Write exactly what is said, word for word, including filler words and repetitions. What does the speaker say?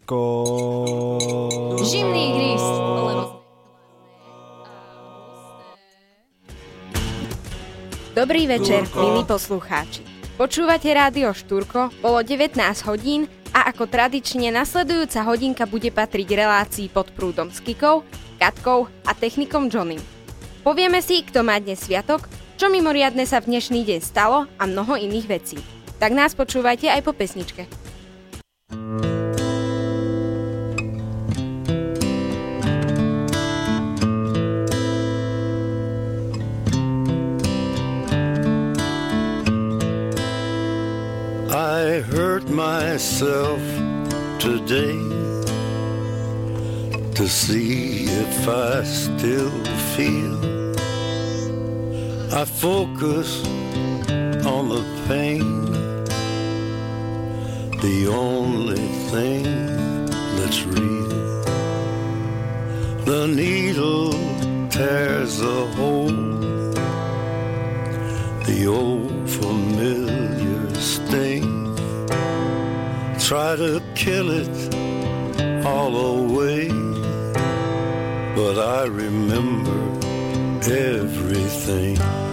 Slovensko. Živný Krist. Dobrý večer, milí poslucháči. Počúvate rádio Štúrko, bolo devätnásť hodín a ako tradične nasledujúca hodinka bude patriť relácii Pod prúdom s Kikou, Katkou a technikom Johnym. Povieme si, kto má dnes sviatok, čo mimoriadne sa v dnešný deň stalo a mnoho iných vecí. Tak nás počúvajte aj po pesničke. I hurt myself today to see if I still feel. I focus on the pain, the only thing that's real. The needle tears a hole, the old familiar sting. Try to kill it all away, but I remember everything.